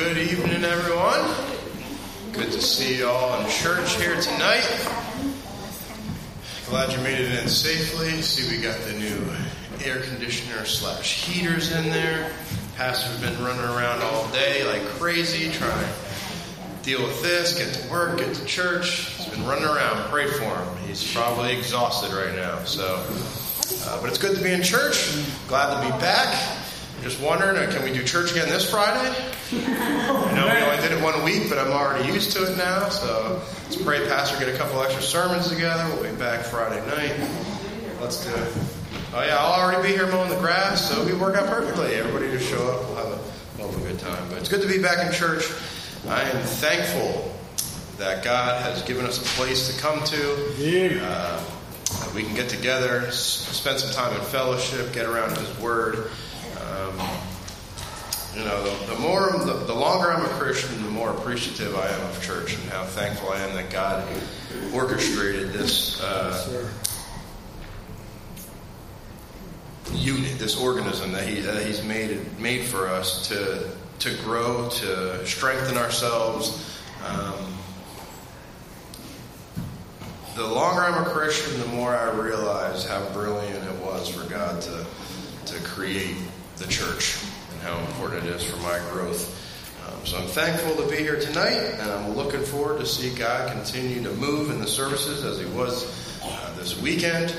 Good evening, everyone. Good to see you all in church here tonight. Glad you made it in safely. See, we got the new air conditioner / heaters in there. Pastor's been running around all day like crazy, trying to deal with this, get to work, get to church. He's been running around. Pray for him. He's probably exhausted right now. But it's good to be in church. Glad to be back. Just wondering, can we do church again this Friday? I know we only did it 1 week, but I'm already used to it now. So let's pray Pastor get a couple extra sermons together. We'll be back Friday night. Let's do it. Oh yeah, I'll already be here mowing the grass, so we work out perfectly. Everybody just show up. We'll have a good time. But it's good to be back in church. I am thankful that God has given us a place to come to. We can get together, spend some time in fellowship, get around His Word. The longer I'm a Christian, the more appreciative I am of church and how thankful I am that God orchestrated this unit, this organism that He's made for us to grow, to strengthen ourselves. The longer I'm a Christian, the more I realize how brilliant it was for God to create the church and how important it is for my growth. So I'm thankful to be here tonight, and I'm looking forward to see God continue to move in the services as He was this weekend.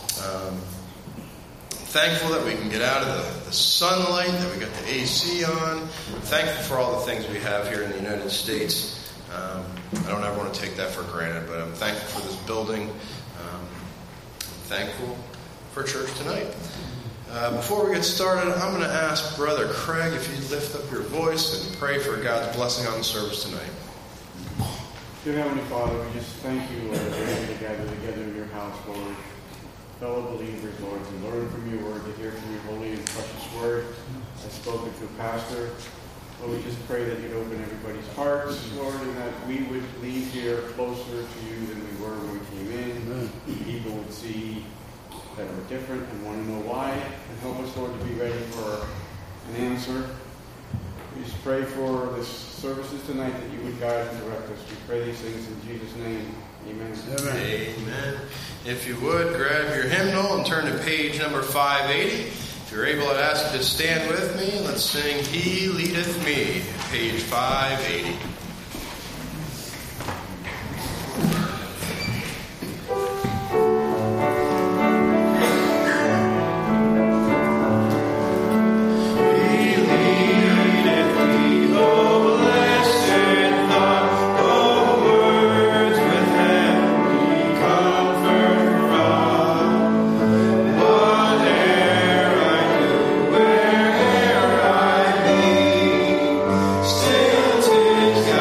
Thankful that we can get out of the sunlight, that we got the AC on. Thankful for all the things we have here in the United States. I don't ever want to take that for granted, but I'm thankful for this building. I'm thankful for church tonight. Before we get started, I'm going to ask Brother Craig if you'd lift up your voice and pray for God's blessing on the service tonight. Dear Heavenly Father, we just thank you, Lord, that we're able to gather together in your house, Lord. Fellow believers, Lord, to learn from your word, to hear from your holy and precious word. I've spoken to a pastor. Lord, we just pray that you'd open everybody's hearts, Lord, and that we would leave here closer to you than we were when we came in. People would see that we're different and want to know why, and help us, Lord, to be ready for an answer. We just pray for the services tonight that you would guide and direct us. We pray these things in Jesus' name. Amen. Amen. If you would, grab your hymnal and turn to page number 580. If you're able, I'd ask you to stand with me. Let's sing He Leadeth Me, page 580. Still 'tis God.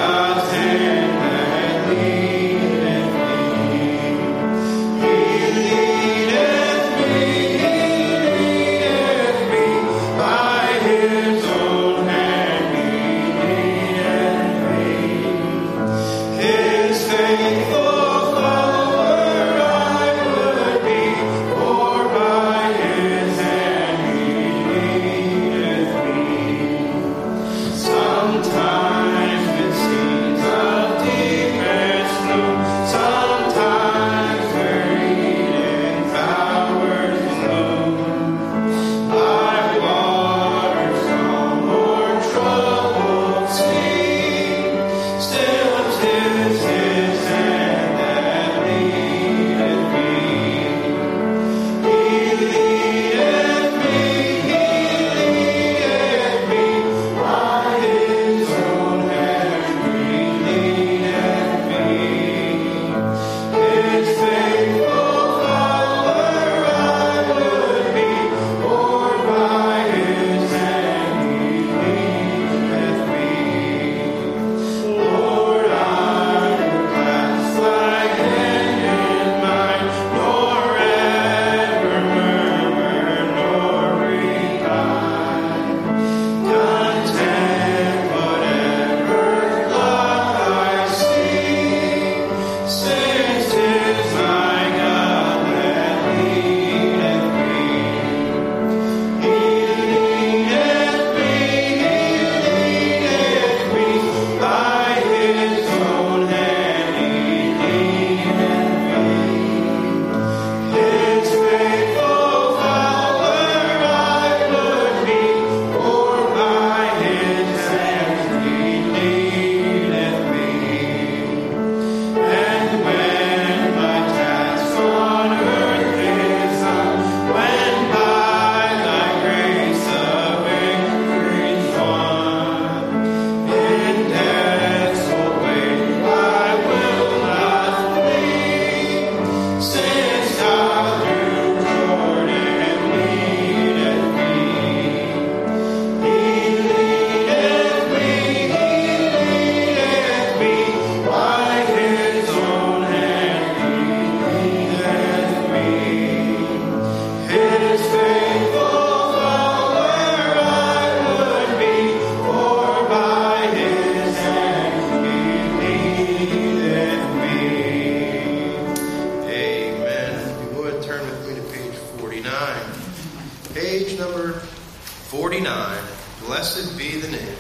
Blessed be the name.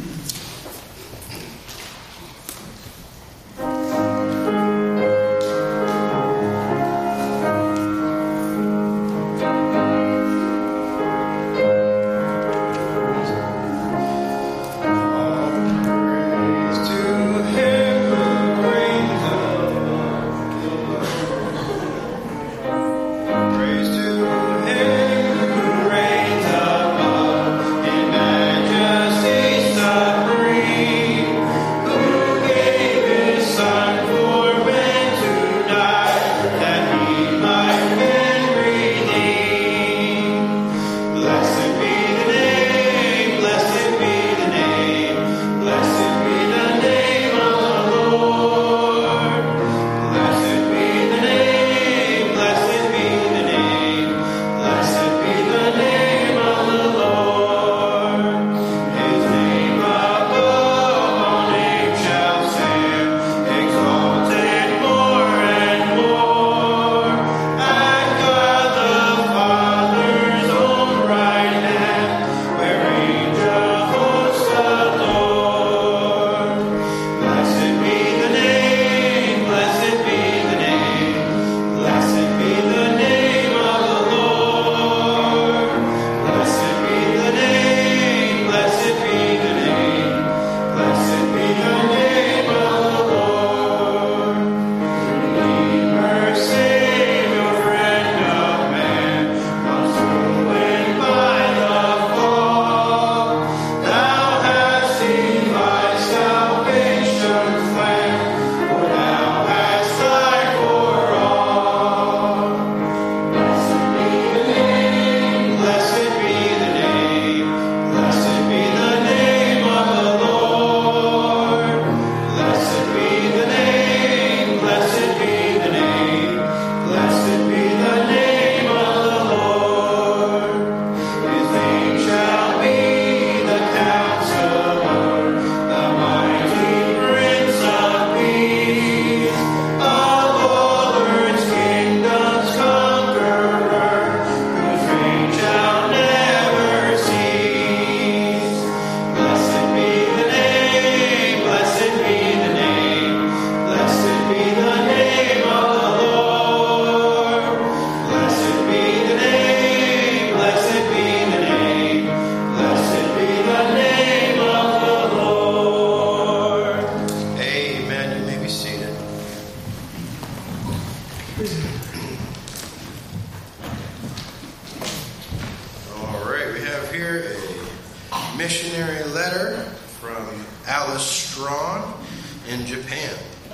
Missionary letter from Alice Strawn in Japan.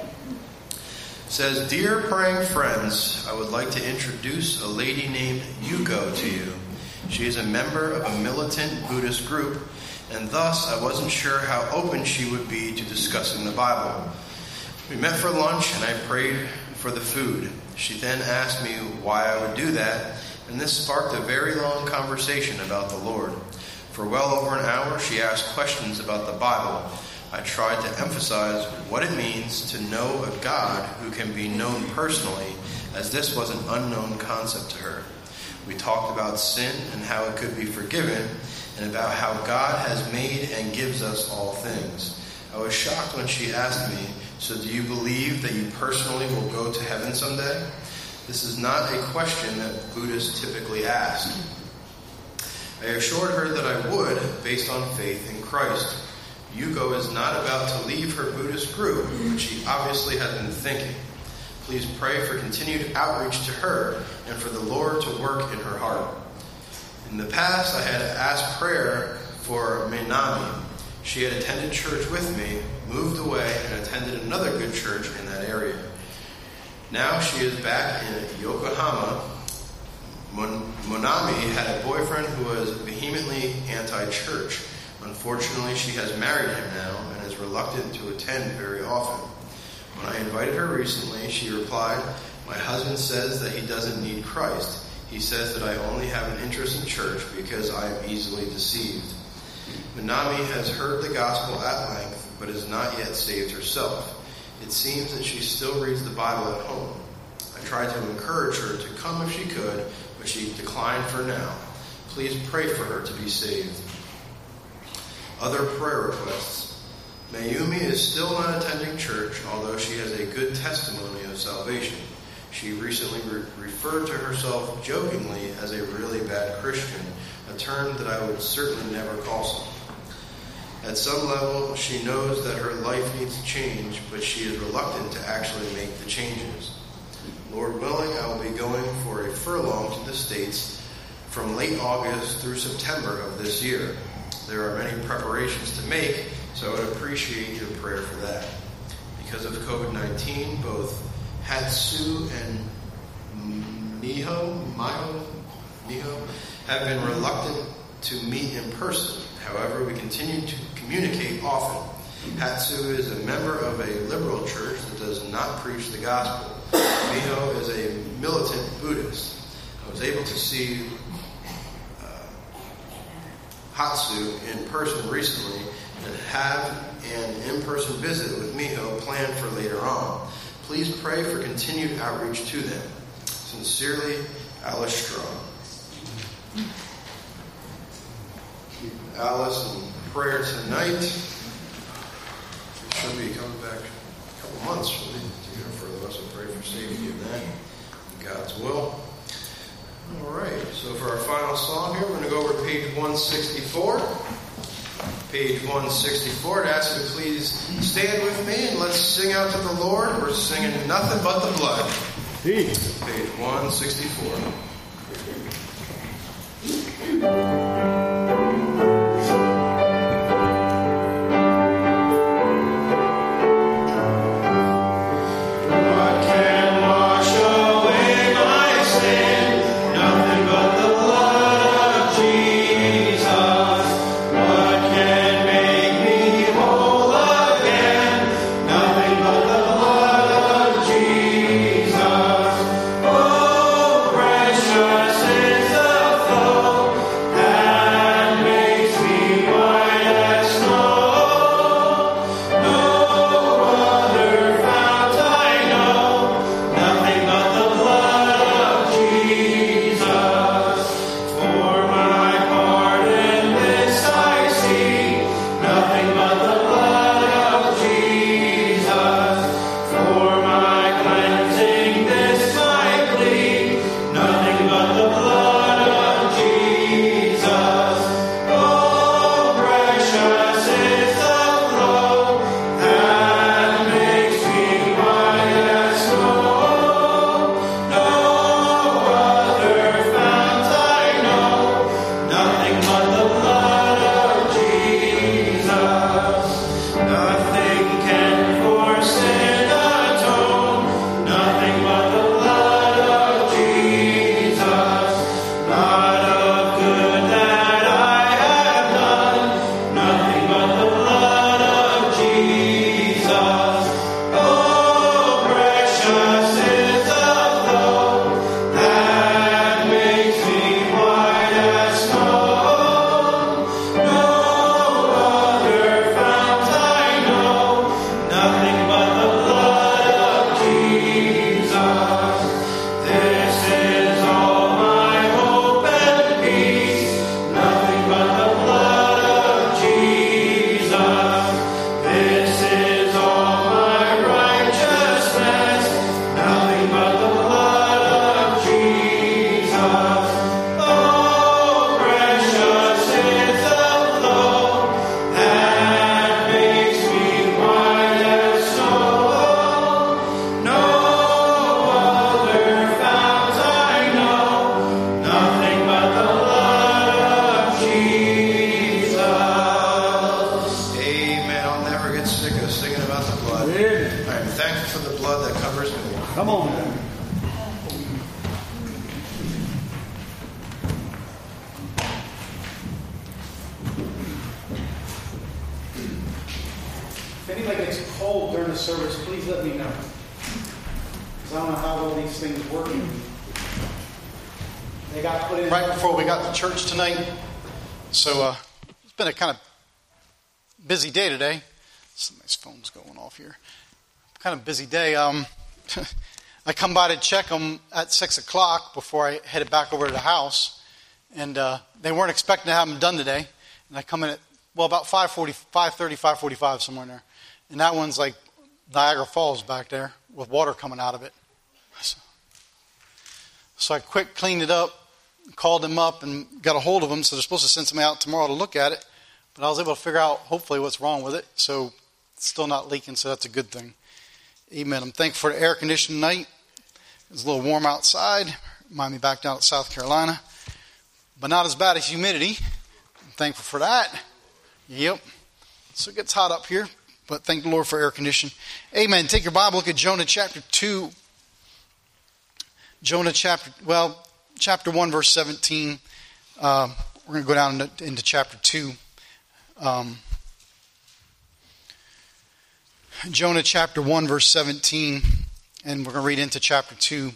It says, "Dear praying friends, I would like to introduce a lady named Yuko to you. She is a member of a militant Buddhist group, and thus I wasn't sure how open she would be to discussing the Bible. We met for lunch and I prayed for the food. She then asked me why I would do that, and this sparked a very long conversation about the Lord. For well over an hour, she asked questions about the Bible. I tried to emphasize what it means to know a God who can be known personally, as this was an unknown concept to her. We talked about sin and how it could be forgiven, and about how God has made and gives us all things. I was shocked when she asked me, so do you believe that you personally will go to heaven someday? This is not a question that Buddhists typically ask. I assured her that I would, based on faith in Christ. Yuko is not about to leave her Buddhist group, but she obviously has been thinking. Please pray for continued outreach to her and for the Lord to work in her heart. In the past, I had asked prayer for Minami. She had attended church with me, moved away, and attended another good church in that area. Now she is back in Yokohama. Monami had a boyfriend who was vehemently anti-church. Unfortunately, she has married him now and is reluctant to attend very often. When I invited her recently, she replied, "My husband says that he doesn't need Christ. He says that I only have an interest in church because I am easily deceived." Minami has heard the gospel at length, but has not yet saved herself. It seems that she still reads the Bible at home. I tried to encourage her to come if she could, but she declined for now. Please pray for her to be saved. Other prayer requests. Mayumi is still not attending church, although she has a good testimony of salvation. She recently referred to herself jokingly as a really bad Christian, a term that I would certainly never call someone. At some level, she knows that her life needs to change, but she is reluctant to actually make the changes. Lord willing, I will be going for a furlong to the States from late August through September of this year. There are many preparations to make, so I would appreciate your prayer for that. Because of COVID-19, both Hatsu and Miho have been reluctant to meet in person. However, we continue to communicate often. Hatsu is a member of a liberal church that does not preach the gospel. Miho is a militant Buddhist. I was able to see Hatsu in person recently and have an in-person visit with Miho planned for later on. Please pray for continued outreach to them. Sincerely, Alice Strong. Alice in prayer tonight. She'll be coming back a couple months to get her further. So pray for safety of that. God's will. All right. So for our final song here, we're going to go over to page 164. Page 164. I'd ask you to please stand with me and let's sing out to the Lord. We're singing Nothing But the Blood. Peace. Page 164. Come on. If anybody gets cold during the service, please let me know. Because I don't know how all these things work. They got put in right before we got to church tonight. So it's been a kind of busy day today. Somebody's phone's going off here. Kind of busy day. I come by to check them at 6 o'clock before I headed back over to the house. And they weren't expecting to have them done today. And I come in at well, about 5:45, somewhere in there. And that one's like Niagara Falls back there with water coming out of it. So I quick cleaned it up, called them up, and got a hold of them. So they're supposed to send somebody out tomorrow to look at it. But I was able to figure out, hopefully, what's wrong with it. So it's still not leaking, so that's a good thing. Amen. I'm thankful for the air conditioned night. It's a little warm outside. Remind me back down at South Carolina. But not as bad as humidity. I'm thankful for that. Yep. So it gets hot up here. But thank the Lord for air conditioning. Amen. Take your Bible, look at Jonah chapter 2. Jonah chapter 1, verse 17. We're going to go down into chapter 2. Jonah chapter 1, verse 17. And we're going to read into chapter 2.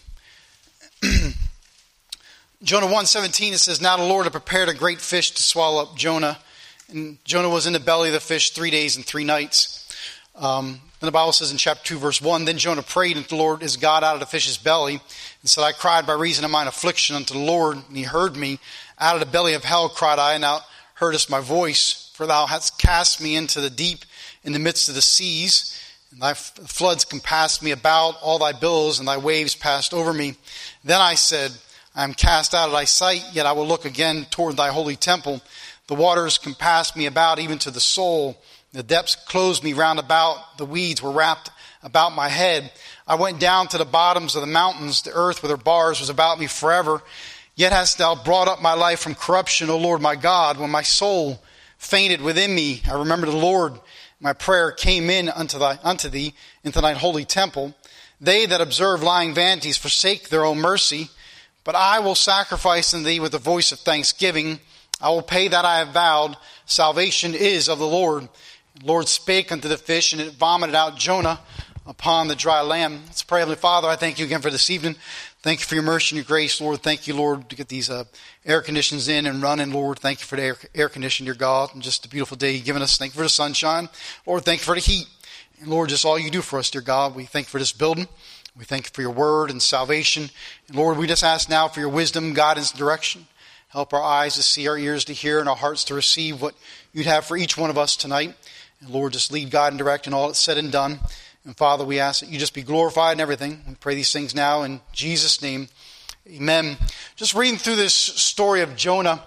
Jonah 1:17, it says, "Now the Lord had prepared a great fish to swallow up Jonah. And Jonah was in the belly of the fish 3 days and 3 nights. Then the Bible says in chapter 2, verse 1, "Then Jonah prayed unto the Lord his God out of the fish's belly, and said, I cried by reason of mine affliction unto the Lord, and he heard me. Out of the belly of hell cried I, and thou heardest my voice. For thou hast cast me into the deep in the midst of the seas, and thy floods compassed me about, all thy billows and thy waves passed over me. Then I said, I am cast out of thy sight, yet I will look again toward thy holy temple. The waters compassed me about, even to the soul. The depths closed me round about. The weeds were wrapped about my head. I went down to the bottoms of the mountains. The earth with her bars was about me forever. Yet hast thou brought up my life from corruption, O Lord my God. When my soul fainted within me, I remembered the Lord. My prayer came in unto thee, into thine holy temple. They that observe lying vanities forsake their own mercy. But I will sacrifice unto thee with the voice of thanksgiving. I will pay that I have vowed. Salvation is of the Lord. The Lord spake unto the fish, and it vomited out Jonah upon the dry land." Let's pray. Heavenly Father, I thank you again for this evening. Thank you for your mercy and your grace, Lord. Thank you, Lord, to get these air conditions in and running, Lord. Thank you for the air conditioning, dear God, and just a beautiful day you've given us. Thank you for the sunshine. Lord, thank you for the heat. And Lord, just all you do for us, dear God. We thank you for this building. We thank you for your word and salvation. And Lord, we just ask now for your wisdom, guidance, and direction. Help our eyes to see, our ears to hear, and our hearts to receive what you'd have for each one of us tonight. And Lord, just lead, guide, and direct in all that's said and done. And Father, we ask that you just be glorified in everything. We pray these things now in Jesus' name. Amen. Just reading through this story of Jonah,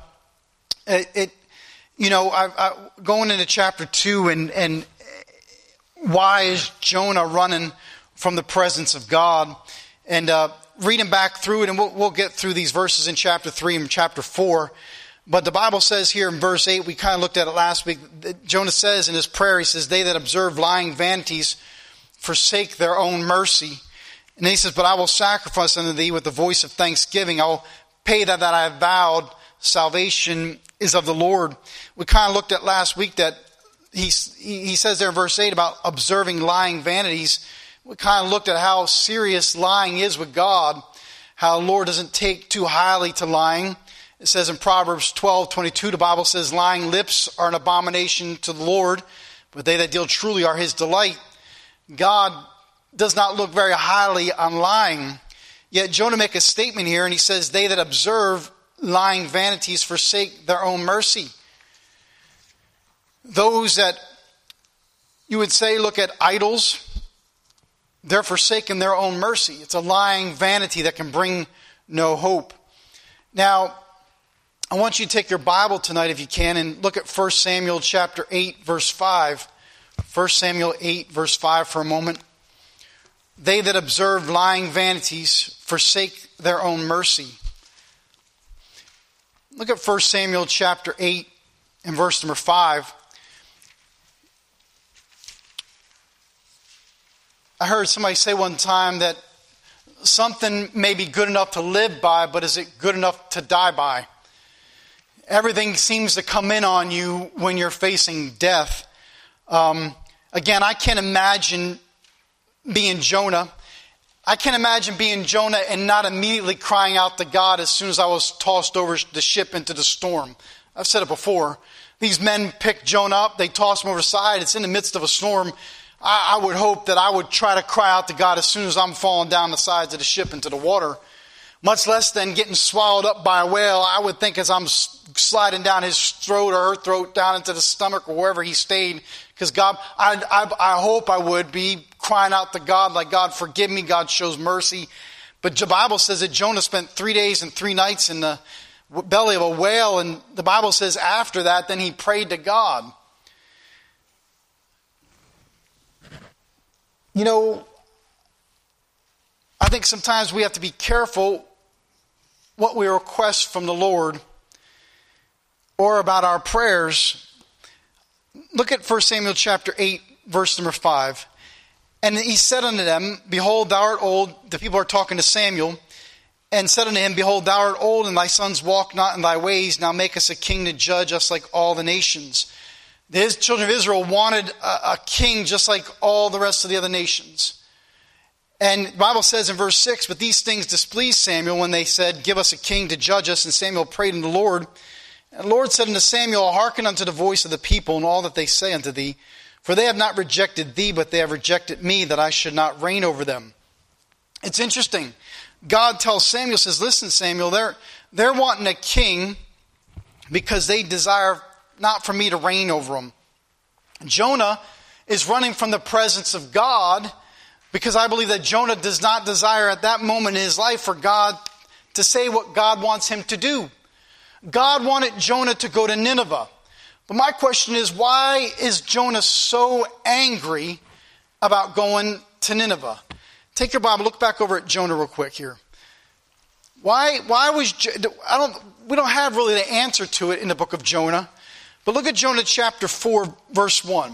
going into chapter 2, and why is Jonah running from the presence of God? And reading back through it, and we'll get through these verses in chapter 3 and chapter 4. But the Bible says here in verse 8, we kind of looked at it last week, that Jonah says in his prayer, he says, "They that observe lying vanities forsake their own mercy." And then he says, "But I will sacrifice unto thee with the voice of thanksgiving. I will pay that I have vowed. Salvation is of the Lord." We kind of looked at last week that he says there in verse 8 about observing lying vanities. We kind of looked at how serious lying is with God, how the Lord doesn't take too highly to lying. It says in Proverbs 12:22, the Bible says, "Lying lips are an abomination to the Lord, but they that deal truly are his delight." God does not look very highly on lying. Yet Jonah makes a statement here, and he says, "They that observe lying vanities forsake their own mercy." Those that you would say look at idols, they're forsaking their own mercy. It's a lying vanity that can bring no hope. Now, I want you to take your Bible tonight, if you can, and look at 1 Samuel chapter 8, verse 5. 1 Samuel 8, verse 5 for a moment. "They that observe lying vanities forsake their own mercy." Look at 1 Samuel chapter 8 and verse number 5. I heard somebody say one time that something may be good enough to live by, but is it good enough to die by? Everything seems to come in on you when you're facing death. Again, I can't imagine being Jonah. I can't imagine being Jonah and not immediately crying out to God as soon as I was tossed over the ship into the storm. I've said it before. These men pick Jonah up. They toss him over the side. It's in the midst of a storm. I would hope that I would try to cry out to God as soon as I'm falling down the sides of the ship into the water. much less than getting swallowed up by a whale. I would think as I'm sliding down his throat or her throat down into the stomach or wherever he stayed, because God, I hope I would be crying out to God like, God, forgive me, God shows mercy. But the Bible says that Jonah spent 3 days and 3 nights in the belly of a whale, and the Bible says after that, then he prayed to God. You know, I think sometimes we have to be careful what we request from the Lord or about our prayers. Look at 1 Samuel chapter 8, verse number 5. And he said unto them, Behold, thou art old. The people are talking to Samuel. And said unto him, Behold, thou art old, and thy sons walk not in thy ways. Now make us a king to judge us like all the nations. The children of Israel wanted a king just like all the rest of the other nations. And the Bible says in verse 6, But these things displeased Samuel when they said, Give us a king to judge us. And Samuel prayed unto the Lord. And the Lord said unto Samuel, Hearken unto the voice of the people and all that they say unto thee. For they have not rejected thee, but they have rejected me, that I should not reign over them. It's interesting. God tells Samuel, says, Listen, Samuel, they're wanting a king because they desire not for me to reign over them. Jonah is running from the presence of God because I believe that Jonah does not desire at that moment in his life for God to say what God wants him to do. God wanted Jonah to go to Nineveh. But my question is, why is Jonah so angry about going to Nineveh? Take your Bible, look back over at Jonah real quick here. Why was we don't have really the answer to it in the book of Jonah. But look at Jonah chapter 4, verse 1.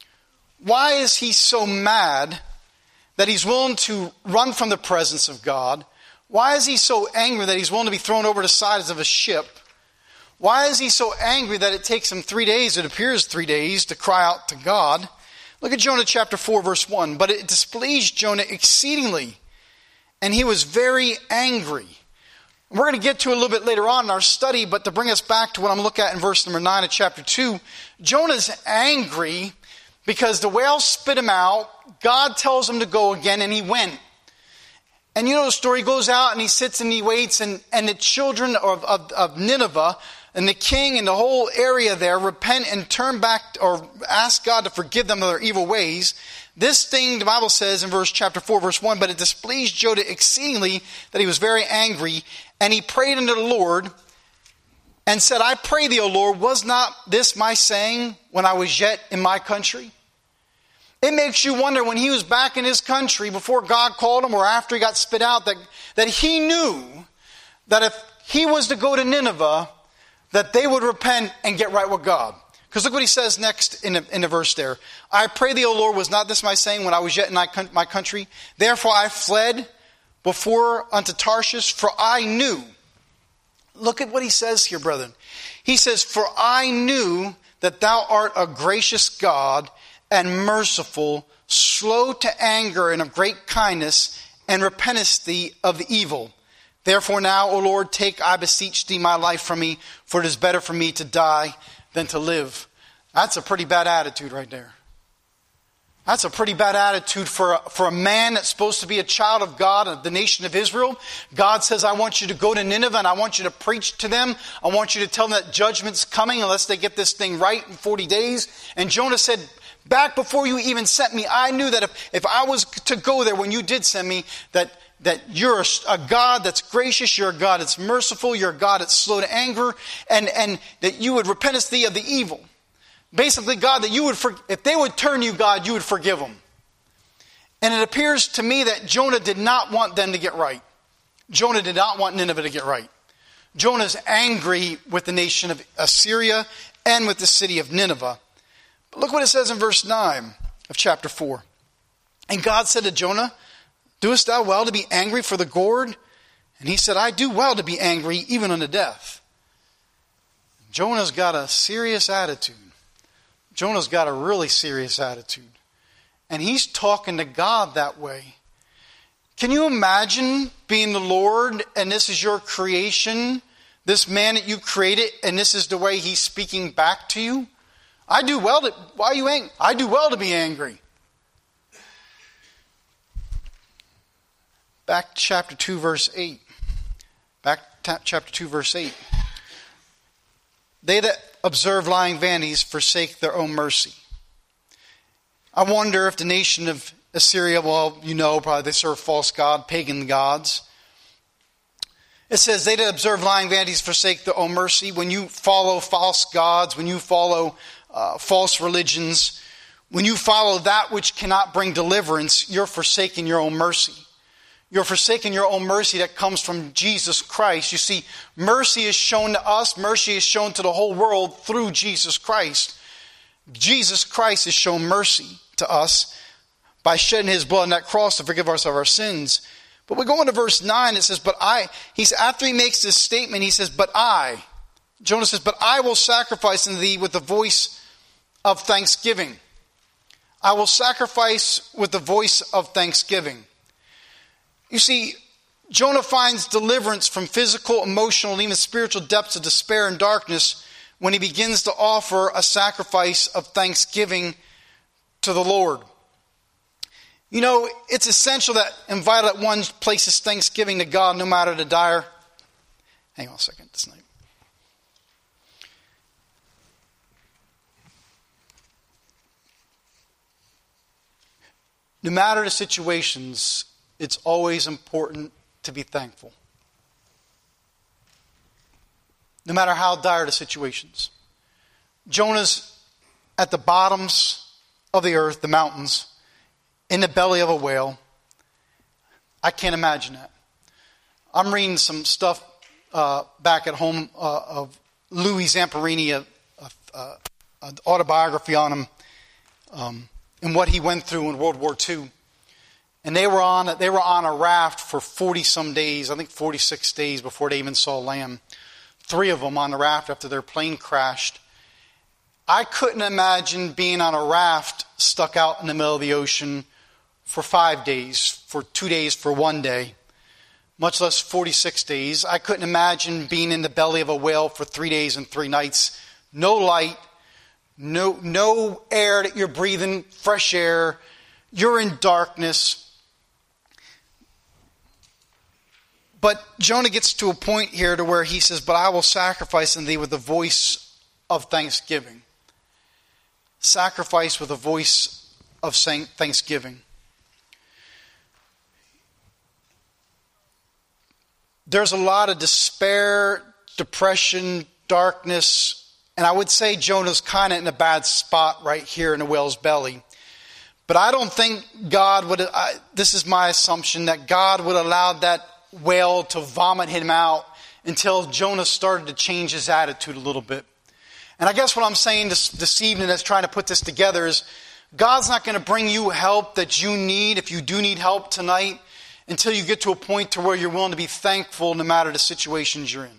Why is he so mad that he's willing to run from the presence of God? Why is he so angry that he's willing to be thrown over the sides of a ship? Why is he so angry that it takes him 3 days, it appears 3 days, to cry out to God? Look at Jonah chapter 4, verse 1. But it displeased Jonah exceedingly, and he was very angry. We're going to get to it a little bit later on in our study, but to bring us back to what I'm looking at in verse number 9 of chapter 2, Jonah's angry because the whale spit him out. God tells him to go again, and he went. And you know the story, he goes out and he sits and he waits, and the children of Nineveh and the king and the whole area there repent and turn back or ask God to forgive them of their evil ways. This thing, the Bible says in chapter 4, verse 1, But it displeased Jonah exceedingly that he was very angry, and he prayed unto the Lord and said, I pray thee, O Lord, was not this my saying when I was yet in my country? It makes you wonder when he was back in his country before God called him or after he got spit out that he knew that if he was to go to Nineveh, that they would repent and get right with God. Because look what he says next in the verse there. I pray thee, O Lord, was not this my saying when I was yet in my country? Therefore I fled before unto Tarshish, for I knew. Look at what he says here, brethren. He says, For I knew that thou art a gracious God and merciful, slow to anger and of great kindness, and repentest thee of the evil. Therefore now, O Lord, take, I beseech thee, my life from me, for it is better for me to die than to live. That's a pretty bad attitude right there. That's a pretty bad attitude for a man that's supposed to be a child of God, of the nation of Israel. God says, I want you to go to Nineveh and I want you to preach to them. I want you to tell them that judgment's coming unless they get this thing right in 40 days. And Jonah said, back before you even sent me, I knew that if I was to go there when you did send me, that you're a God that's gracious, you're a God that's merciful, you're a God that's slow to anger, and that you would repent us thee of the evil. Basically, God, that you would, if they would turn you, God, you would forgive them. And it appears to me that Jonah did not want them to get right. Jonah did not want Nineveh to get right. Jonah's angry with the nation of Assyria and with the city of Nineveh. But look what it says in verse 9 of chapter 4. And God said to Jonah, Doest thou well to be angry for the gourd? And he said, I do well to be angry, even unto death. Jonah's got a serious attitude. Jonah's got a really serious attitude. And he's talking to God that way. Can you imagine being the Lord and this is your creation, this man that you created, and this is the way he's speaking back to you? Why are you angry? I do well to be angry. Back to chapter 2, verse 8. chapter 2, verse 8. They that observe lying vanities forsake their own mercy. I wonder if the nation of Assyria, well, probably they serve false god, pagan gods. It says, they that observe lying vanities forsake their own mercy. When you follow false gods, when you follow false religions, when you follow that which cannot bring deliverance, you're forsaking your own mercy. You're forsaking your own mercy that comes from Jesus Christ. You see, mercy is shown to us. Mercy is shown to the whole world through Jesus Christ. Jesus Christ has shown mercy to us by shedding his blood on that cross to forgive us of our sins. But we go into verse 9, it says, after he makes this statement, he says, Jonah says, but I will sacrifice unto thee with the voice of thanksgiving. I will sacrifice with the voice of thanksgiving. You see, Jonah finds deliverance from physical, emotional, and even spiritual depths of despair and darkness when he begins to offer a sacrifice of thanksgiving to the Lord. It's essential that and vital that one places thanksgiving to God no matter the dire. Hang on a second, this night. No matter the situations, it's always important to be thankful. No matter how dire the situations. Jonah's at the bottoms of the earth, the mountains, in the belly of a whale. I can't imagine that. I'm reading some stuff back at home of Louis Zamperini, an autobiography on him, and what he went through in World War II. And they were on a raft for 40 some days, I think 46 days before they even saw land. 3 of them on the raft after their plane crashed. I couldn't imagine being on a raft stuck out in the middle of the ocean for 5 days, for 2 days, for 1 day, much less 46 days. I couldn't imagine being in the belly of a whale for 3 days and 3 nights. No light, no air that you're breathing, fresh air. You're in darkness. But Jonah gets to a point here to where he says, but I will sacrifice unto thee with the voice of thanksgiving. Sacrifice with a voice of thanksgiving. There's a lot of despair, depression, darkness, and I would say Jonah's kind of in a bad spot right here in the whale's belly. But I don't think God would, this is my assumption, that God would allow that whale to vomit him out until Jonah started to change his attitude a little bit. And I guess what I'm saying this evening that's trying to put this together is God's not going to bring you help that you need, if you do need help tonight, until you get to a point to where you're willing to be thankful no matter the situations you're in.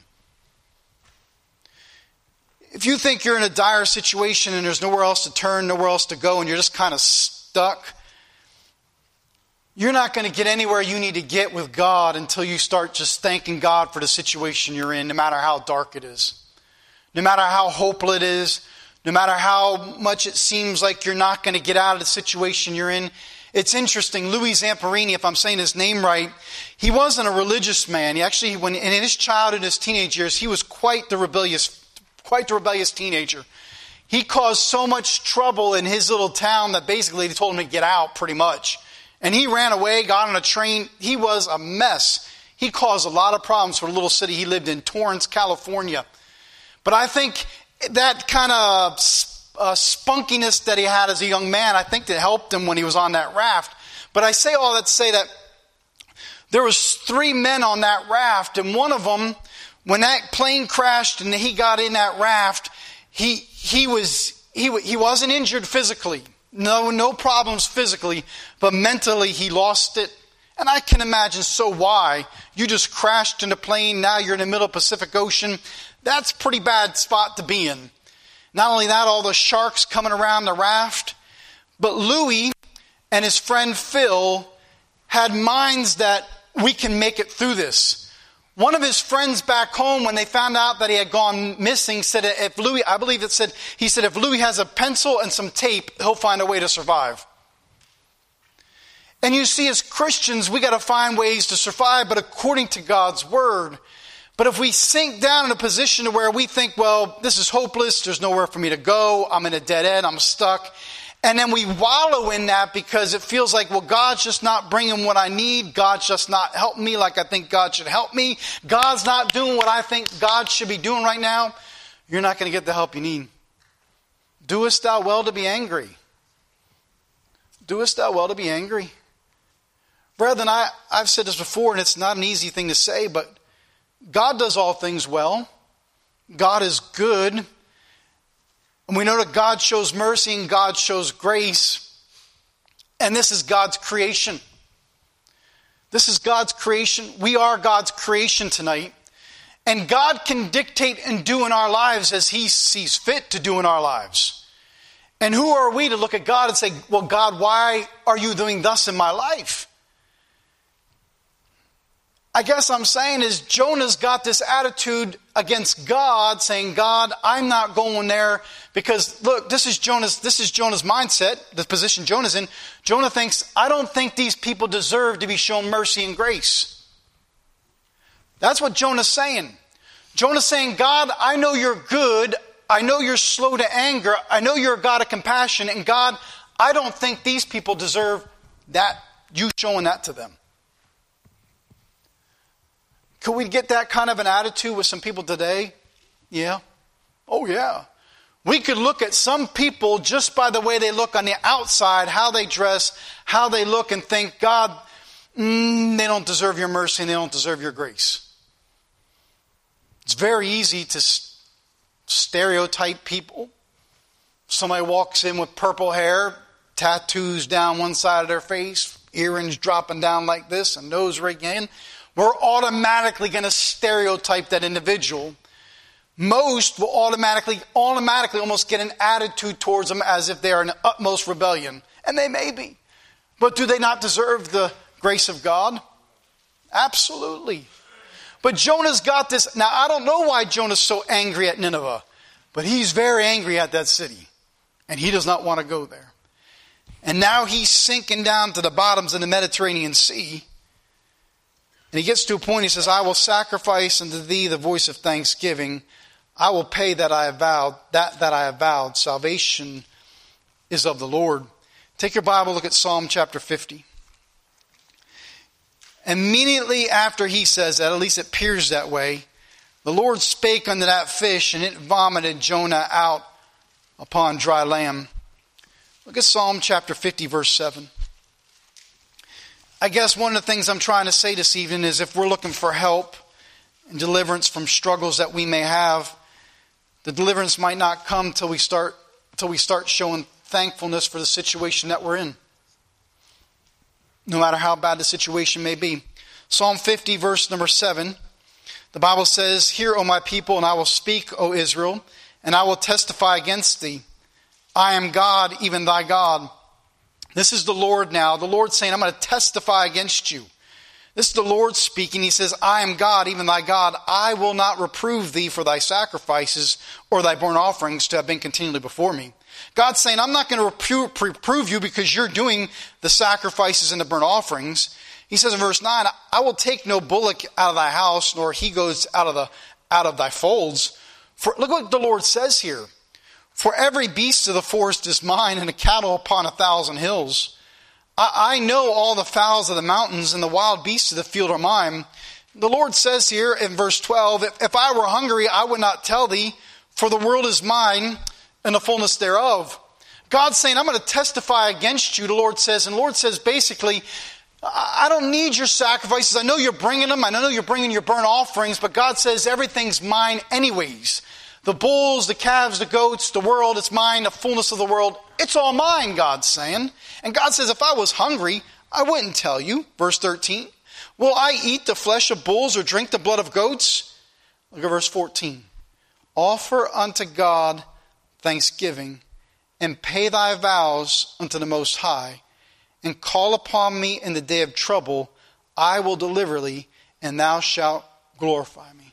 If you think you're in a dire situation and there's nowhere else to turn, nowhere else to go, and you're just kind of stuck, you're not going to get anywhere you need to get with God until you start just thanking God for the situation you're in, no matter how dark it is. No matter how hopeless it is, no matter how much it seems like you're not going to get out of the situation you're in. It's interesting, Louis Zamperini, if I'm saying his name right, he wasn't a religious man. He actually, in his childhood and his teenage years, he was quite the rebellious teenager. He caused so much trouble in his little town that basically they told him to get out pretty much. And he ran away, got on a train. He was a mess. He caused a lot of problems for the little city he lived in, Torrance, California. But I think that kind of spunkiness that he had as a young man, I think that helped him when he was on that raft. But I say all that to say that there was 3 men on that raft, and one of them, when that plane crashed and he got in that raft, he wasn't injured physically. No problems physically, but mentally he lost it. And I can imagine why. You just crashed in a plane, now you're in the middle of the Pacific Ocean. That's a pretty bad spot to be in. Not only that, all the sharks coming around the raft, but Louis and his friend Phil had minds that we can make it through this. One of his friends back home, when they found out that he had gone missing, said if Louis has a pencil and some tape, he'll find a way to survive. And you see, as Christians, we got to find ways to survive, but according to God's word. But if we sink down in a position to where we think, well, this is hopeless, there's nowhere for me to go, I'm in a dead end, I'm stuck, and then we wallow in that because it feels like, well, God's just not bringing what I need, God's just not helping me like I think God should help me, God's not doing what I think God should be doing right now, you're not going to get the help you need. Doest thou well to be angry? Doest thou well to be angry? Brethren, I've said this before, and it's not an easy thing to say, but God does all things well. God is good. And we know that God shows mercy and God shows grace. And this is God's creation. This is God's creation. We are God's creation tonight. And God can dictate and do in our lives as He sees fit to do in our lives. And who are we to look at God and say, well, God, why are you doing thus in my life? I guess I'm saying is Jonah's got this attitude against God, saying, God, I'm not going there because, look, this is Jonah's mindset, the position Jonah's in. Jonah thinks, I don't think these people deserve to be shown mercy and grace. That's what Jonah's saying. Jonah's saying, God, I know you're good. I know you're slow to anger. I know you're a God of compassion. And God, I don't think these people deserve that, you showing that to them. Could we get that kind of an attitude with some people today? Yeah. Oh, yeah. We could look at some people just by the way they look on the outside, how they dress, how they look, and think, God, they don't deserve your mercy and they don't deserve your grace. It's very easy to stereotype people. Somebody walks in with purple hair, tattoos down one side of their face, earrings dropping down like this, and nose ring in. We're automatically going to stereotype that individual. Most will automatically almost get an attitude towards them as if they are in the utmost rebellion. And they may be. But do they not deserve the grace of God? Absolutely. But Jonah's got this. Now, I don't know why Jonah's so angry at Nineveh. But he's very angry at that city. And he does not want to go there. And now he's sinking down to the bottoms of the Mediterranean Sea. And he gets to a point, he says, I will sacrifice unto thee the voice of thanksgiving. I will pay that I have vowed, that I have vowed. Salvation is of the Lord. Take your Bible, look at Psalm chapter 50. Immediately after he says that, at least it appears that way, the Lord spake unto that fish, and it vomited Jonah out upon dry land. Look at Psalm chapter 50, verse 7. I guess one of the things I'm trying to say this evening is if we're looking for help and deliverance from struggles that we may have, the deliverance might not come till we start showing thankfulness for the situation that we're in. No matter how bad the situation may be. Psalm 50, verse number 7. The Bible says, Hear, O my people, and I will speak, O Israel, and I will testify against thee. I am God, even thy God. This is the Lord now. The Lord saying, I'm going to testify against you. This is the Lord speaking. He says, I am God, even thy God. I will not reprove thee for thy sacrifices or thy burnt offerings to have been continually before me. God's saying, I'm not going to reprove you because you're doing the sacrifices and the burnt offerings. He says in verse 9, I will take no bullock out of thy house, nor he goes out of thy folds. For look what the Lord says here. For every beast of the forest is mine, and the cattle upon 1,000 hills. I know all the fowls of the mountains, and the wild beasts of the field are mine. The Lord says here in verse 12, If I were hungry, I would not tell thee, for the world is mine, and the fullness thereof. God's saying, I'm going to testify against you, the Lord says. And the Lord says basically, I don't need your sacrifices. I know you're bringing them. I know you're bringing your burnt offerings, but God says everything's mine anyways. The bulls, the calves, the goats, the world, it's mine, the fullness of the world. It's all mine, God's saying. And God says, if I was hungry, I wouldn't tell you. Verse 13. Will I eat the flesh of bulls or drink the blood of goats? Look at verse 14. Offer unto God thanksgiving and pay thy vows unto the Most High and call upon me in the day of trouble. I will deliver thee and thou shalt glorify me.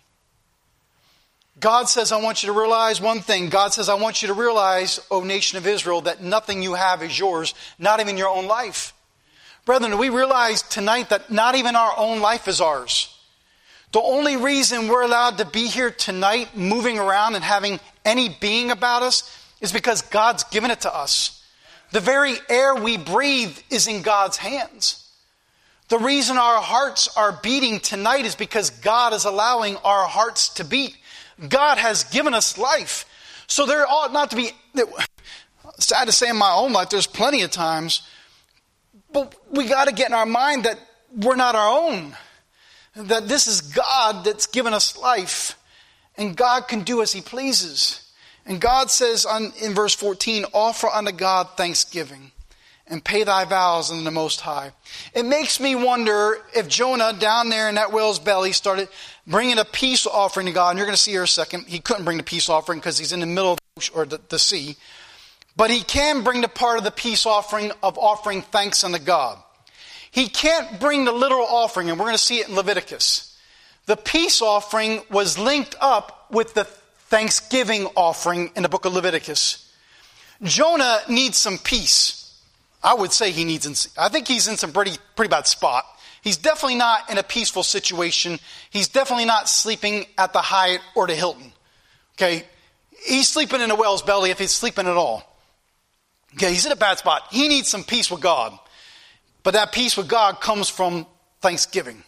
God says, I want you to realize one thing. God says, I want you to realize, O nation of Israel, that nothing you have is yours, not even your own life. Brethren, do we realize tonight that not even our own life is ours? The only reason we're allowed to be here tonight, moving around and having any being about us, is because God's given it to us. The very air we breathe is in God's hands. The reason our hearts are beating tonight is because God is allowing our hearts to beat. God has given us life. So there ought not to be, sad to say in my own life, there's plenty of times, but we got to get in our mind that we're not our own. That this is God that's given us life. And God can do as He pleases. And God says in verse 14, offer unto God thanksgiving and pay thy vows unto the Most High. It makes me wonder if Jonah down there in that whale's belly started bringing a peace offering to God. And you're going to see here in a second, he couldn't bring the peace offering because he's in the middle of the ocean, or the sea. But he can bring the part of the peace offering of offering thanks unto God. He can't bring the literal offering, and we're going to see it in Leviticus. The peace offering was linked up with the thanksgiving offering in the book of Leviticus. Jonah needs some peace. I would say I think he's in some pretty bad spot. He's definitely not in a peaceful situation. He's definitely not sleeping at the Hyatt or the Hilton. Okay? He's sleeping in a whale's belly if he's sleeping at all. Okay, he's in a bad spot. He needs some peace with God. But that peace with God comes from thanksgiving.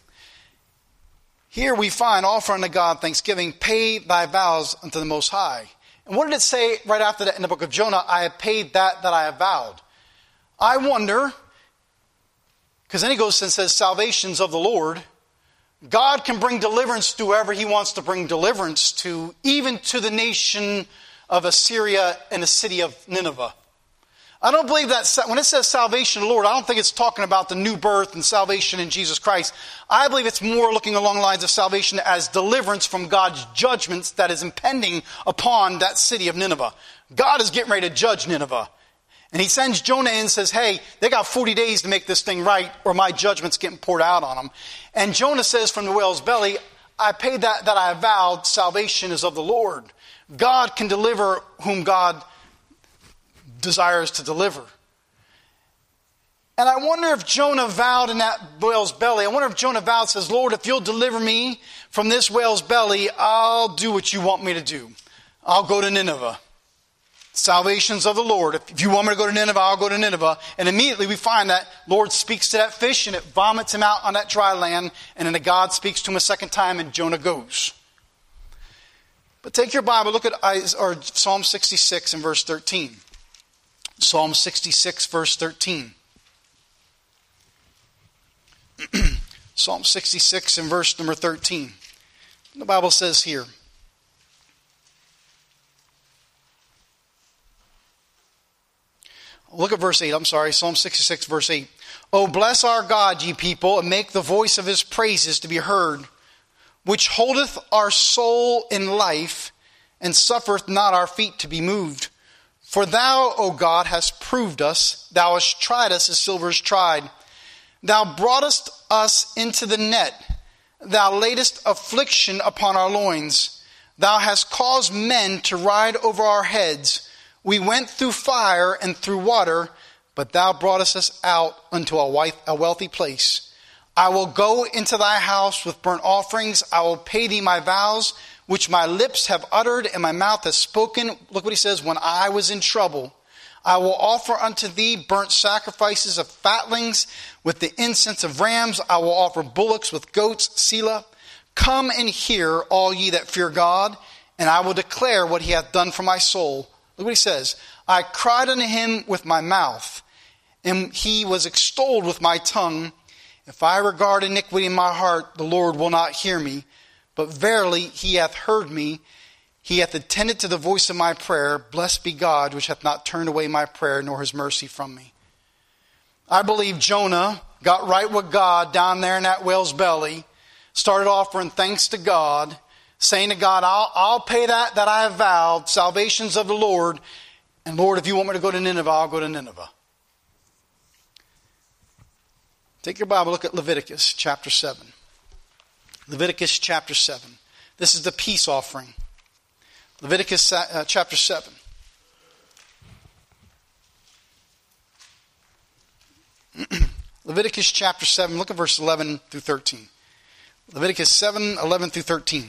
Here we find, offer unto God thanksgiving, pay thy vows unto the Most High. And what did it say right after that in the book of Jonah? I have paid that I have vowed. I wonder, because then he goes and says, salvation's of the Lord. God can bring deliverance to whoever He wants to bring deliverance to, even to the nation of Assyria and the city of Nineveh. I don't believe that when it says salvation of the Lord, I don't think it's talking about the new birth and salvation in Jesus Christ. I believe it's more looking along the lines of salvation as deliverance from God's judgments that is impending upon that city of Nineveh. God is getting ready to judge Nineveh. And He sends Jonah in and says, hey, they got 40 days to make this thing right or my judgment's getting poured out on them. And Jonah says from the whale's belly, I paid that I have vowed, salvation is of the Lord. God can deliver whom God desires to deliver. And I wonder if Jonah vowed in that whale's belly, I wonder if Jonah vowed, says, Lord, if you'll deliver me from this whale's belly, I'll do what you want me to do. I'll go to Nineveh. Salvation's of the Lord. If you want me to go to Nineveh, I'll go to Nineveh. And immediately we find that Lord speaks to that fish and it vomits him out on that dry land. And then God speaks to him a second time and Jonah goes. But take your Bible, look at Psalm 66 and verse 13. Psalm 66 verse 13. Psalm 66 and verse number 13. The Bible says here. Look at verse 8. I'm sorry. Psalm 66 verse 8. Oh, bless our God, ye people, and make the voice of His praises to be heard, which holdeth our soul in life, and suffereth not our feet to be moved. For thou, O God, hast proved us. Thou hast tried us as silver is tried. Thou broughtest us into the net. Thou laidest affliction upon our loins. Thou hast caused men to ride over our heads. We went through fire and through water, but thou broughtest us out unto a wealthy place. I will go into thy house with burnt offerings. I will pay thee my vows, which my lips have uttered and my mouth has spoken. Look what he says, when I was in trouble. I will offer unto thee burnt sacrifices of fatlings with the incense of rams. I will offer bullocks with goats, Selah. Come and hear, all ye that fear God, and I will declare what He hath done for my soul. Look what he says. I cried unto Him with my mouth, and He was extolled with my tongue. If I regard iniquity in my heart, the Lord will not hear me. But verily He hath heard me. He hath attended to the voice of my prayer. Blessed be God, which hath not turned away my prayer, nor His mercy from me. I believe Jonah got right with God down there in that whale's belly, started offering thanks to God, saying to God, I'll pay that I have vowed. Salvation's of the Lord. And Lord, if you want me to go to Nineveh, I'll go to Nineveh. Take your Bible, look at Leviticus chapter 7. Leviticus chapter 7. This is the peace offering. Leviticus chapter 7. Leviticus chapter 7, look at verse 11 through 13. Leviticus 7:11 through 13.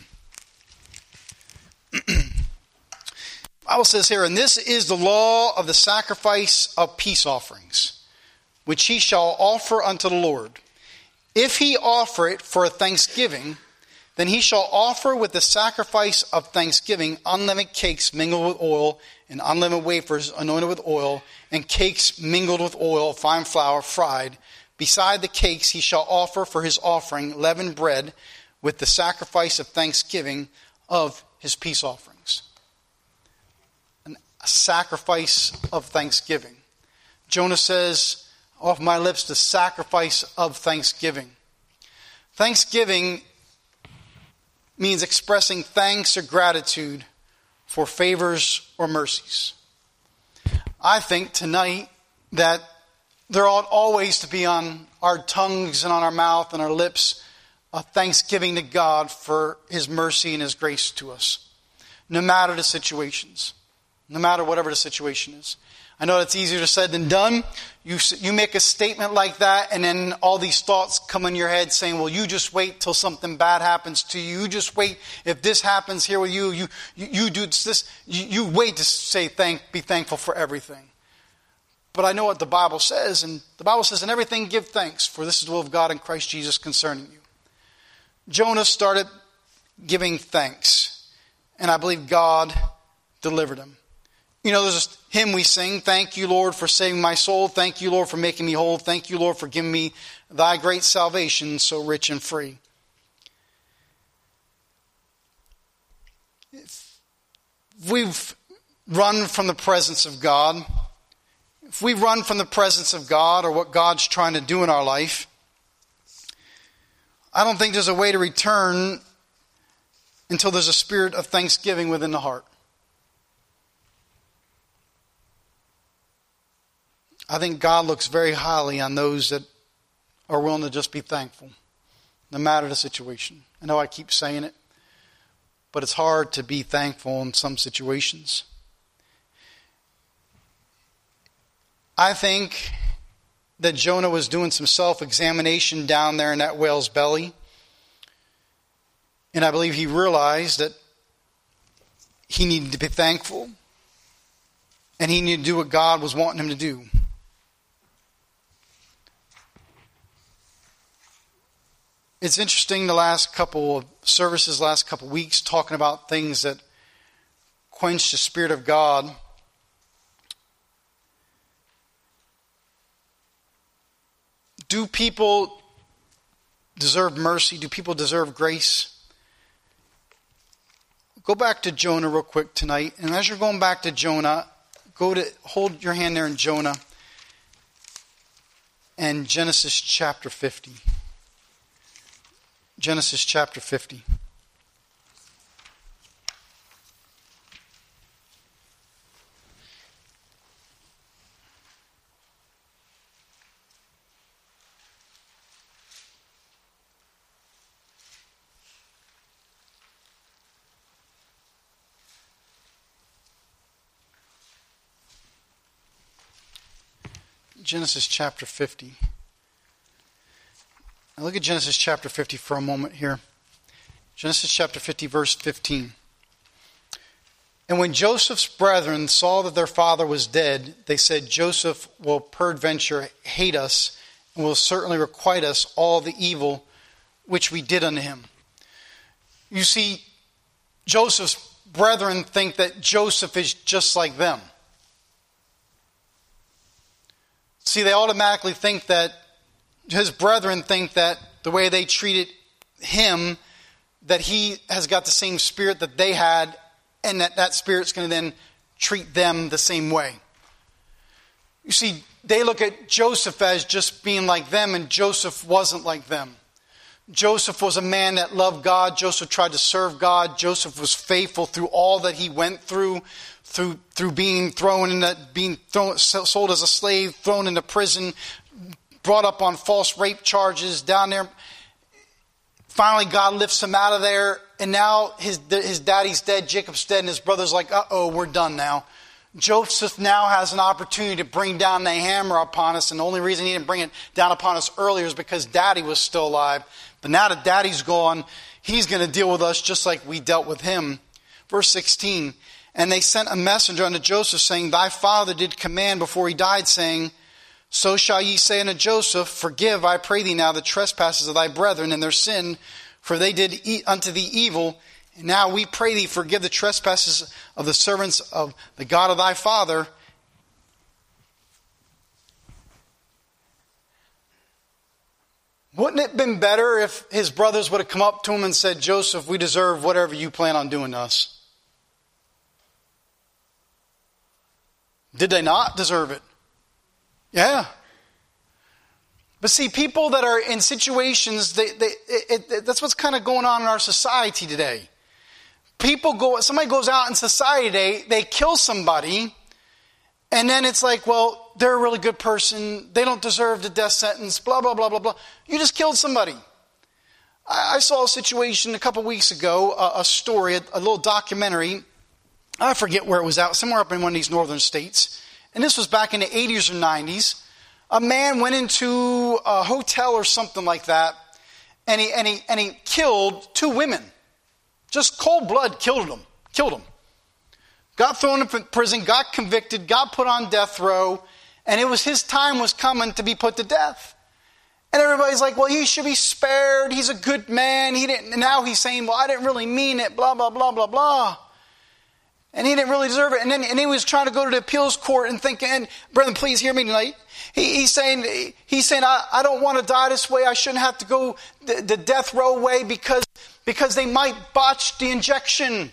The Bible says here, "And this is the law of the sacrifice of peace offerings, which he shall offer unto the Lord. If he offer it for a thanksgiving, then he shall offer with the sacrifice of thanksgiving unleavened cakes mingled with oil, and unleavened wafers anointed with oil, and cakes mingled with oil, fine flour, fried. Beside the cakes he shall offer for his offering leavened bread with the sacrifice of thanksgiving of his peace offerings." A sacrifice of thanksgiving. Jonah says, "Off my lips the sacrifice of thanksgiving." Thanksgiving means expressing thanks or gratitude for favors or mercies. I think tonight that there ought always to be on our tongues and on our mouth and our lips a thanksgiving to God for his mercy and his grace to us, no matter the situations, no matter whatever the situation is. I know it's easier said than done. You make a statement like that, and then all these thoughts come in your head saying, well, you just wait till something bad happens to you. You just wait. If this happens here with you do this. You wait to say be thankful for everything. But I know what the Bible says, and the Bible says, "In everything give thanks, for this is the will of God in Christ Jesus concerning you." Jonah started giving thanks, and I believe God delivered him. You know, there's a hymn we sing, "Thank you, Lord, for saving my soul. Thank you, Lord, for making me whole. Thank you, Lord, for giving me thy great salvation, so rich and free." If we've run from the presence of God, if we run from the presence of God or what God's trying to do in our life, I don't think there's a way to return until there's a spirit of thanksgiving within the heart. I think God looks very highly on those that are willing to just be thankful, no matter the situation. I know I keep saying it, but it's hard to be thankful in some situations. I think that Jonah was doing some self-examination down there in that whale's belly. And I believe he realized that he needed to be thankful. And he needed to do what God was wanting him to do. It's interesting the last couple of services, last couple of weeks, talking about things that quench the Spirit of God. Do people deserve mercy? Do people deserve grace? Go back to Jonah real quick tonight. And as you're going back to Jonah, hold your hand there in Jonah and Genesis chapter 50. Genesis chapter 50. Genesis chapter 50. Now look at Genesis chapter 50 for a moment here. Genesis chapter 50, verse 15. "And when Joseph's brethren saw that their father was dead, they said, Joseph will peradventure hate us, and will certainly requite us all the evil which we did unto him." You see, Joseph's brethren think that Joseph is just like them. See, they automatically think that his brethren think that the way they treated him, that he has got the same spirit that they had, and that spirit's going to then treat them the same way. You see, they look at Joseph as just being like them, and Joseph wasn't like them. Joseph was a man that loved God. Joseph tried to serve God. Joseph was faithful through all that he went through being sold as a slave, thrown into prison, brought up on false rape charges down there. Finally, God lifts him out of there, and now his daddy's dead, Jacob's dead, and his brother's like, uh-oh, we're done now. Joseph now has an opportunity to bring down the hammer upon us, and the only reason he didn't bring it down upon us earlier is because Daddy was still alive. But now that Daddy's gone, he's going to deal with us just like we dealt with him. Verse 16, and they sent a messenger unto Joseph, saying, Thy father did command before he died, saying, So shall ye say unto Joseph, Forgive, I pray thee now, the trespasses of thy brethren and their sin, for they did unto thee evil. And now we pray thee, forgive the trespasses of the servants of the God of thy father. Wouldn't it have been better if his brothers would have come up to him and said, Joseph, we deserve whatever you plan on doing to us? Did they not deserve it? Yeah. But see, people that are in situations, that's what's kind of going on in our society today. Somebody goes out in society today, they kill somebody, and then it's like, well, they're a really good person, they don't deserve the death sentence, blah, blah, blah, blah, blah. You just killed somebody. I saw a situation a couple weeks ago, a story, a little documentary. I forget where it was out, somewhere up in one of these northern states. And this was back in the 80s or 90s. A man went into a hotel or something like that, and he killed 2 women. Just cold blood killed them. Got thrown in prison, got convicted, got put on death row, and it was his time was coming to be put to death. And everybody's like, well, he should be spared. He's a good man. And now he's saying, well, I didn't really mean it, blah, blah, blah, blah, blah. And he didn't really deserve it. And he was trying to go to the appeals court and thinking, and brethren, please hear me tonight. He's saying, I don't want to die this way. I shouldn't have to go the death row way because they might botch the injection.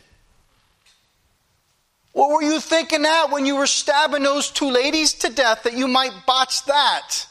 What were you thinking that when you were stabbing those 2 ladies to death, that you might botch that?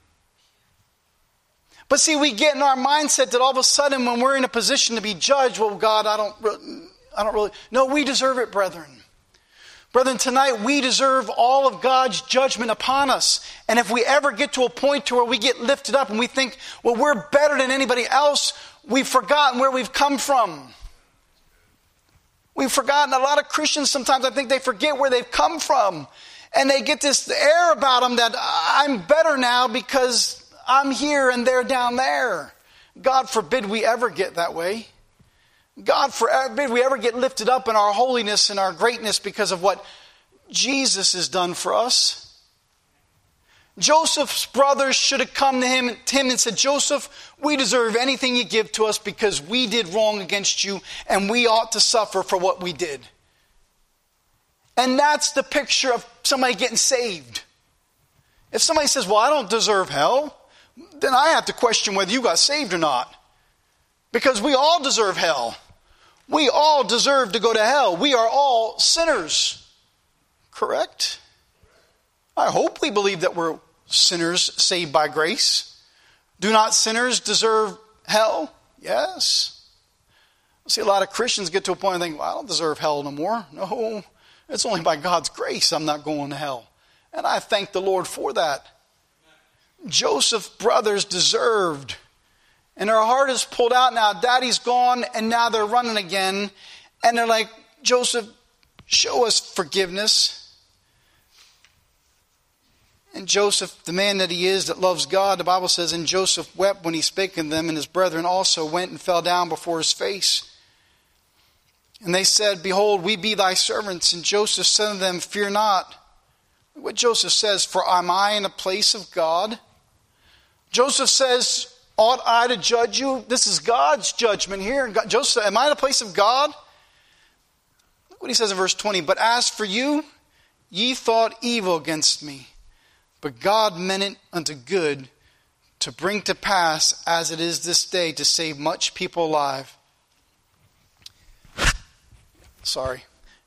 But see, we get in our mindset that all of a sudden when we're in a position to be judged, well, God, I don't really. No, we deserve it, brethren. Brethren, tonight we deserve all of God's judgment upon us. And if we ever get to a point to where we get lifted up and we think, well, we're better than anybody else, we've forgotten where we've come from. We've forgotten. A lot of Christians sometimes, I think they forget where they've come from. And they get this air about them that I'm better now because I'm here and they're down there. God forbid we ever get that way. God forbid we ever get lifted up in our holiness and our greatness because of what Jesus has done for us. Joseph's brothers should have come to him and said, Joseph, we deserve anything you give to us because we did wrong against you and we ought to suffer for what we did. And that's the picture of somebody getting saved. If somebody says, well, I don't deserve hell, then I have to question whether you got saved or not. Because we all deserve hell. We all deserve to go to hell. We are all sinners. Correct? I hope we believe that we're sinners saved by grace. Do not sinners deserve hell? Yes. See, a lot of Christians get to a point and think, well, I don't deserve hell no more. No, it's only by God's grace I'm not going to hell. And I thank the Lord for that. Joseph's brothers deserved. And their heart is pulled out now. Daddy's gone and now they're running again. And they're like, Joseph, show us forgiveness. And Joseph, the man that he is that loves God, the Bible says, and Joseph wept when he spake unto them, and his brethren also went and fell down before his face. And they said, Behold, we be thy servants. And Joseph said unto them, Fear not. What Joseph says, for am I in a place of God? Joseph says, ought I to judge you? This is God's judgment here. God, Joseph, am I in a place of God? Look what he says in verse 20. But as for you, ye thought evil against me. But God meant it unto good to bring to pass as it is this day to save much people alive. Sorry.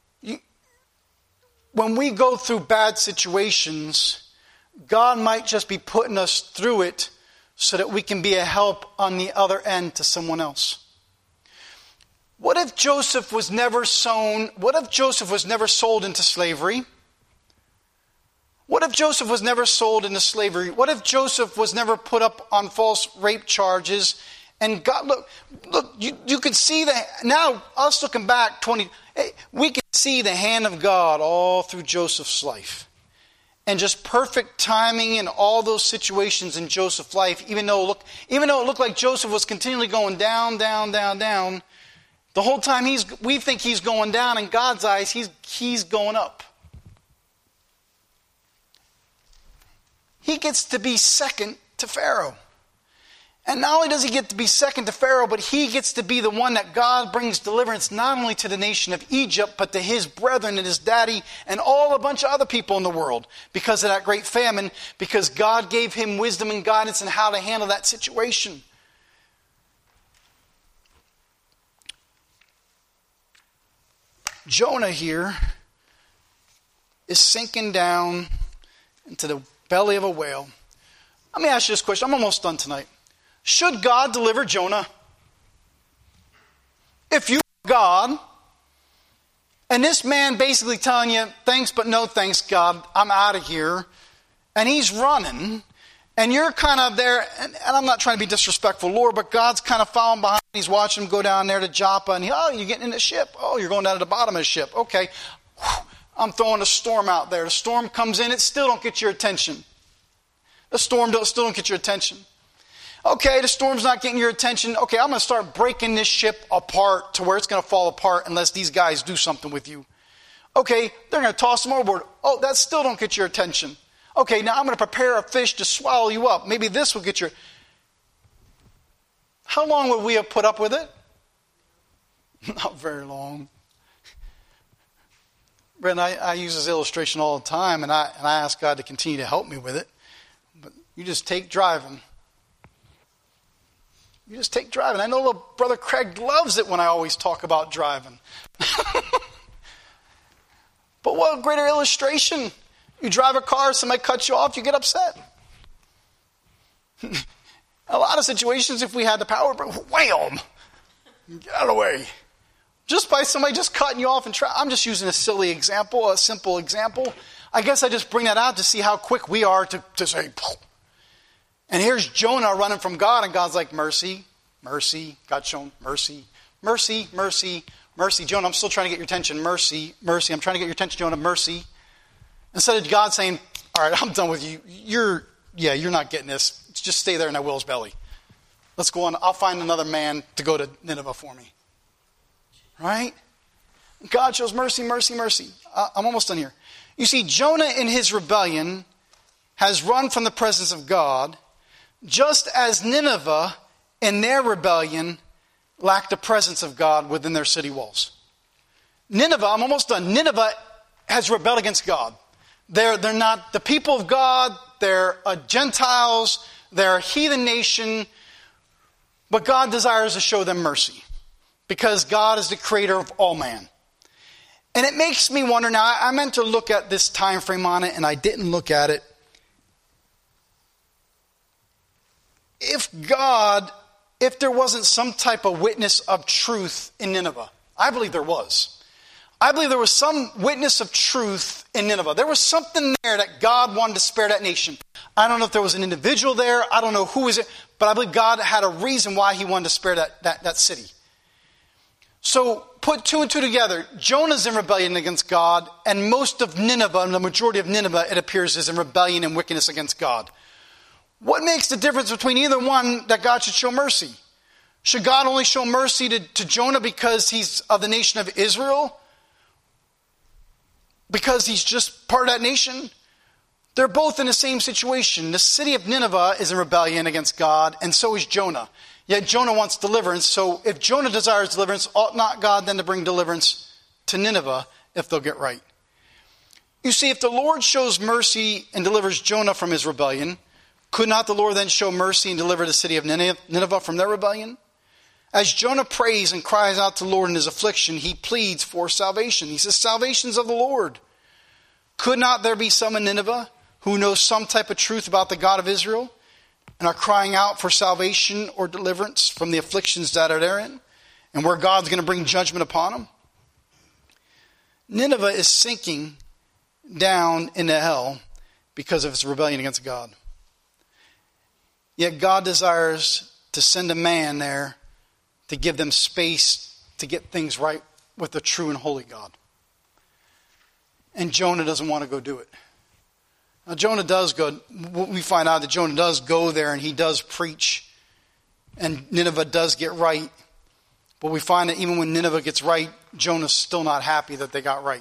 When we go through bad situations, God might just be putting us through it so that we can be a help on the other end to someone else. What if Joseph was never sown? What if Joseph was never sold into slavery? What if Joseph was never sold into slavery? What if Joseph was never put up on false rape charges? And God, look, you could see that now, us looking back 20, We can see the hand of God all through Joseph's life. And just perfect timing in all those situations in Joseph's life, even though it looked like Joseph was continually going down, down, down, down, the whole time we think he's going down, in God's eyes, he's going up. He gets to be second to Pharaoh. And not only does he get to be second to Pharaoh, but he gets to be the one that God brings deliverance not only to the nation of Egypt, but to his brethren and his daddy and a bunch of other people in the world because of that great famine, because God gave him wisdom and guidance in how to handle that situation. Jonah here is sinking down into the belly of a whale. Let me ask you this question. I'm almost done tonight. Should God deliver Jonah? If you are God, and this man basically telling you, thanks but no thanks, God, I'm out of here, and he's running, and you're kind of there, and I'm not trying to be disrespectful, Lord, but God's kind of following behind. He's watching him go down there to Joppa, and you're getting in the ship. Oh, you're going down to the bottom of the ship. Okay, I'm throwing a storm out there. The storm comes in, it still don't get your attention. The storm still don't get your attention. Okay, the storm's not getting your attention. Okay, I'm going to start breaking this ship apart to where it's going to fall apart unless these guys do something with you. Okay, they're going to toss them overboard. Oh, that still don't get your attention. Okay, now I'm going to prepare a fish to swallow you up. Maybe this will get your... How long would we have put up with it? Not very long. Brent, I use this illustration all the time, and I ask God to continue to help me with it. But you just take driving. You just take driving. I know little brother Craig loves it when I always talk about driving. But what a greater illustration. You drive a car, somebody cuts you off, you get upset. A lot of situations, if we had the power, wham! Get out of the way. Just by somebody just cutting you off. I'm just using a silly example, a simple example. I guess I just bring that out to see how quick we are to say, and here's Jonah running from God, and God's like, mercy, mercy. God's shown mercy, mercy, mercy, mercy. Jonah, I'm still trying to get your attention. Mercy, mercy. I'm trying to get your attention, Jonah. Mercy. Instead of God saying, all right, I'm done with you. You're not getting this. Just stay there in that whale's belly. Let's go on. I'll find another man to go to Nineveh for me. Right? God shows mercy, mercy, mercy. I'm almost done here. You see, Jonah in his rebellion has run from the presence of God, just as Nineveh in their rebellion lacked the presence of God within their city walls. Nineveh, I'm almost done. Nineveh has rebelled against God. They're not the people of God. They're Gentiles. They're a heathen nation. But God desires to show them mercy because God is the creator of all man. And it makes me wonder, now I meant to look at this time frame on it and I didn't look at it. If there wasn't some type of witness of truth in Nineveh, I believe there was. I believe there was some witness of truth in Nineveh. There was something there that God wanted to spare that nation. I don't know if there was an individual there. I don't know who was it. But I believe God had a reason why he wanted to spare that city. So put two and two together. Jonah's in rebellion against God. And most of Nineveh, and the majority of Nineveh, it appears, is in rebellion and wickedness against God. What makes the difference between either one that God should show mercy? Should God only show mercy to Jonah because he's of the nation of Israel? Because he's just part of that nation? They're both in the same situation. The city of Nineveh is in rebellion against God, and so is Jonah. Yet Jonah wants deliverance, so if Jonah desires deliverance, ought not God then to bring deliverance to Nineveh if they'll get right? You see, if the Lord shows mercy and delivers Jonah from his rebellion, could not the Lord then show mercy and deliver the city of Nineveh from their rebellion? As Jonah prays and cries out to the Lord in his affliction, he pleads for salvation. He says, salvation's of the Lord. Could not there be some in Nineveh who know some type of truth about the God of Israel and are crying out for salvation or deliverance from the afflictions that are therein and where God's going to bring judgment upon them? Nineveh is sinking down into hell because of its rebellion against God. Yet God desires to send a man there to give them space to get things right with the true and holy God. And Jonah doesn't want to go do it. Now Jonah does go. We find out that Jonah does go there and he does preach. And Nineveh does get right. But we find that even when Nineveh gets right, Jonah's still not happy that they got right.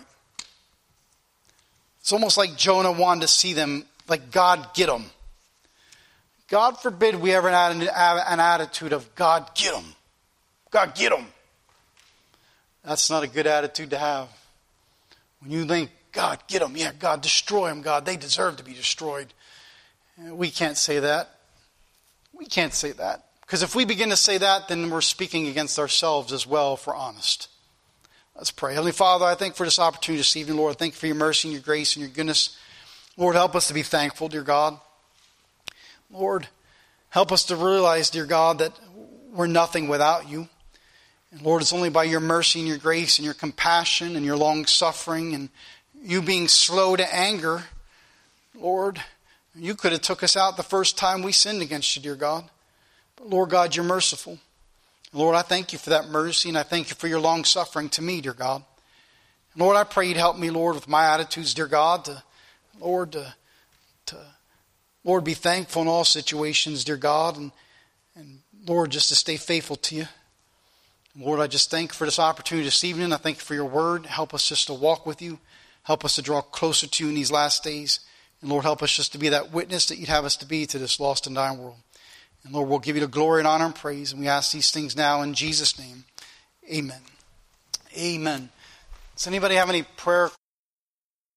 It's almost like Jonah wanted to see them, like God get them. God forbid we ever have an attitude of God get them. God get them. That's not a good attitude to have. When you think, God get them, yeah, God destroy them, God, they deserve to be destroyed. We can't say that. We can't say that. Because if we begin to say that, then we're speaking against ourselves as well, if we're honest. Let's pray. Heavenly Father, I thank you for this opportunity this evening, Lord. I thank you for your mercy and your grace and your goodness. Lord, help us to be thankful, dear God. Lord, help us to realize, dear God, that we're nothing without you. And Lord, it's only by your mercy and your grace and your compassion and your long suffering and you being slow to anger, Lord, you could have took us out the first time we sinned against you, dear God. But Lord God, you're merciful. Lord, I thank you for that mercy and I thank you for your long suffering to me, dear God. And Lord, I pray you'd help me, Lord, with my attitudes, dear God, to Lord, be thankful in all situations, dear God, and Lord, just to stay faithful to you. Lord, I just thank you for this opportunity this evening. I thank you for your word. Help us just to walk with you. Help us to draw closer to you in these last days. And Lord, help us just to be that witness that you'd have us to be to this lost and dying world. And Lord, we'll give you the glory and honor and praise. And we ask these things now in Jesus' name. Amen. Amen. Does anybody have any prayer